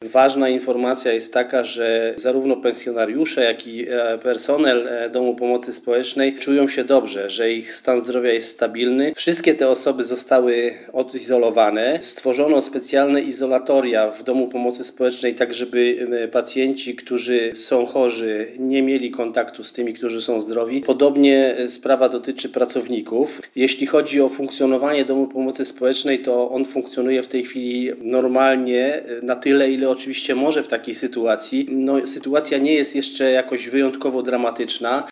ważna informacja jest taka, że zarówno pensjonariusze, jak i personel Domu Pomocy Społecznej czują się dobrze, że ich stan zdrowia jest stabilny. Wszystkie te osoby zostały odizolowane. Stworzono specjalne izolatoria w Domu Pomocy Społecznej, tak żeby pacjenci, którzy są chorzy, nie mieli kontaktu z tymi, którzy są zdrowi. Podobnie sprawa dotyczy pracowników. Jeśli chodzi o funkcjonowanie Domu Pomocy Społecznej, to on funkcjonuje w tej chwili normalnie, na tyle, ile oczywiście może w takiej sytuacji. Sytuacja nie jest jeszcze jakoś wyjątkowo dramatyczna.